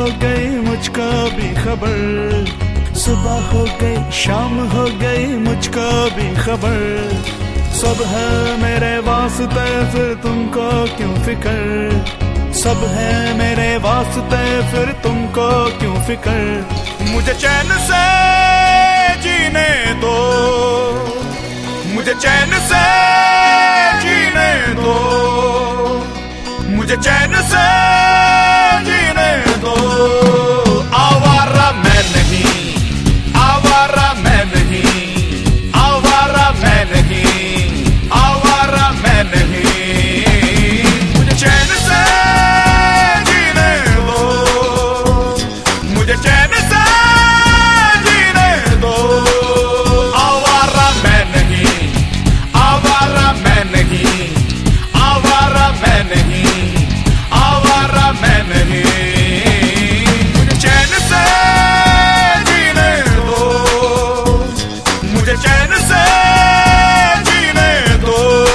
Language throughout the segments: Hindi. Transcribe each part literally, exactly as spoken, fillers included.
गई मुझको भी खबर, सुबह हो गई शाम हो गई मुझको भी खबर। सब है मेरे वास्ते फिर तुमको क्यों फिक्र, सब है मेरे वास्ते फिर तुमको क्यों फिक्र। मुझे चैन से जीने दो, मुझे चैन से जीने दो, मुझे चैन से जीने दो। आवारा मैं नहीं, आवारा मैं नहीं, आवारा मैं नहीं, आवारा मैं नहीं। मुझे चैन से जीने दो, मुझे चैन से जीने दो। आवारा मैं नहीं, आवारा मैं नहीं, आवारा मैं नहीं, आवारा मैं नहीं। मुझे चैन से जीने दो, मुझे चैन से जीने दो।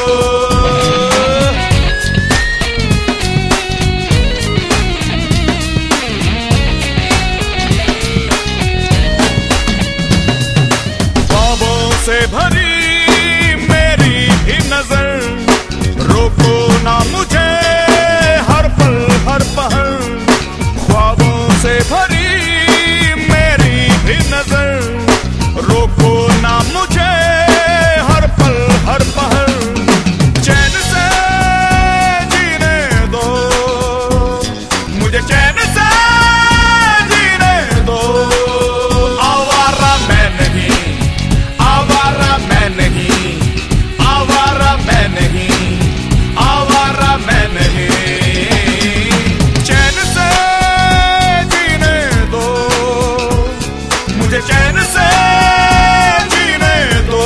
ख्वाबों से भरी मेरी भी नजर, रोको ना मुझे हर पल हर पहर। ख्वाबों से भरी मेरी भी नजर, रोको ना मुझे हर पल हर पहर। चैन से जीने दो, मुझे चैन से जीने दो। आवारा मैं नहीं, आवारा मैं नहीं, आवारा मैं नहीं, आवारा मैं नहीं। चैन से जीने दो, मुझे चैन से जीने दो।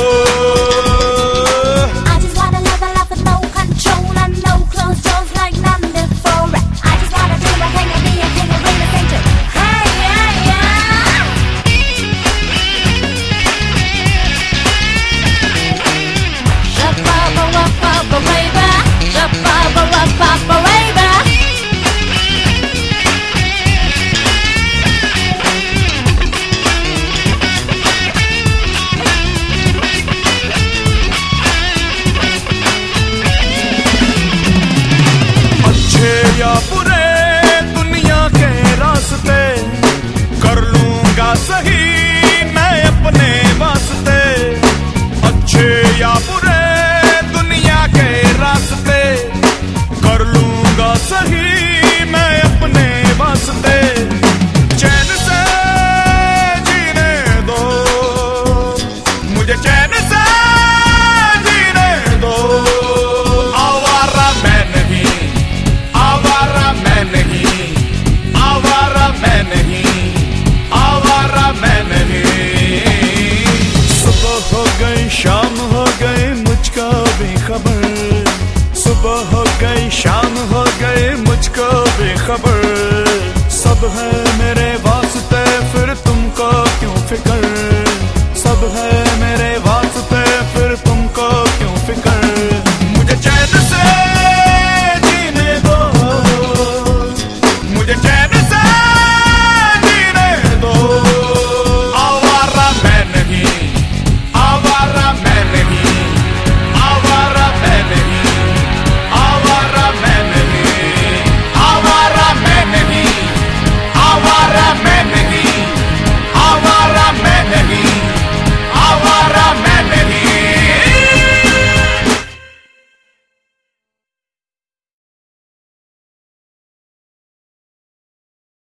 I just wanna live a life with no control and no closed doors like none before. I just wanna do my thing and be a king and bring the center. Hey, yeah, yeah. Shabba-ba-ba-ba-ba-ba-ba, shabba-ba-ba-ba-ba-ba-ba. अच्छे या बुरे दुनिया के रास्ते, कर लूंगा सही मैं अपने वास्ते। अच्छे या बुरे दुनिया के रास्ते, कर लूंगा सही मैं अपने वास्ते। चैन से जीने दो, मुझे चैन से जीने दो। आवारा मैं नहीं, आवारा मैं नहीं, आवारा मैं नहीं, आवारा मैं नहीं। सुबह हो गई शाम हो गई मुझको भी खबर, सुबह हो गई शाम हो गई मुझको भी खबर। सब है मेरे वास्ते फिर तुमको क्यों फिक्र, सब है